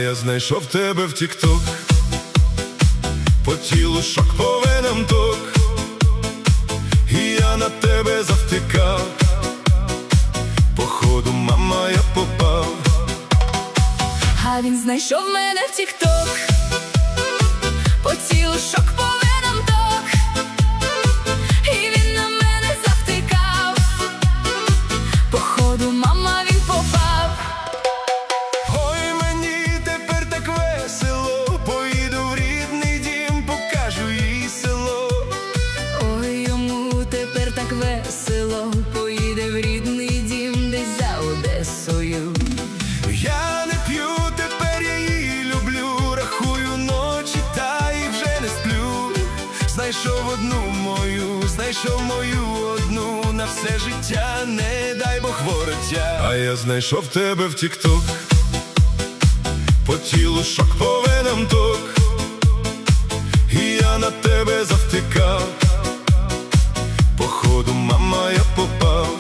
я знайшов тебе в тік-ток, по тілу шок, по венам ток, і я на тебе завтикав, походу, мама, я попав. А він знайшов мене в тік-ток, по тілу шок, по венам ток, і він на мене завтикав, походу, мама, він попав. Ой, мені тепер так весело, поїду в рідний дім, покажу їй село. Ой, йому тепер так весело, поїде в рідний дім десь за Одесою. Я не п'ю, тепер я її люблю, рахую ночі, та й вже не сплю. Знайшов мою одну на все життя, не дай Бог вороття. А я знайшов тебе в тік-ток, по тілу шок, по венам ток, і я на тебе завтикав, походу, мама, я попав.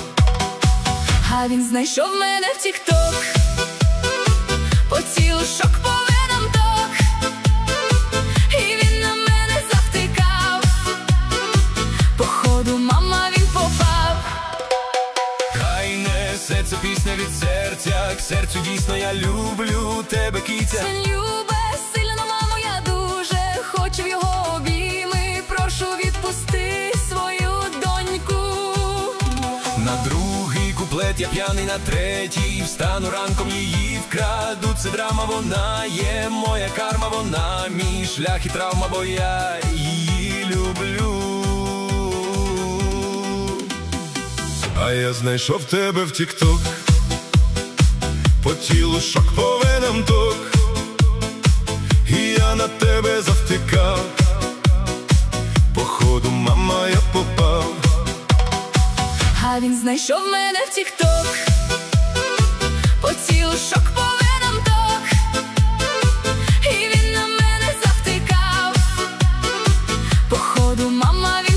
А він знайшов мене в тік-ток, по тілу шок, по венам ток, і він на мене завтикав, походу, мама, він попав. Хай несеться пісня від серця, к серцю дійсно я люблю тебе, киця. Він любить сильно, мамо, я дуже хочу в його обійми, прошу, відпусти свою доньку. На другий куплет я п'яний, на третій встану ранком, її вкраду. Це драма, вона є моя карма, вона мій шлях і травма, бо я її люблю. А я знайшов тебе в тік-ток, по тілу шок, по венам ток, і я на тебе завтикав, походу, мама, я попав. А він знайшов мене в тік-ток, по тілу шок, по венам ток, і він на мене завтикав, походу, мама, він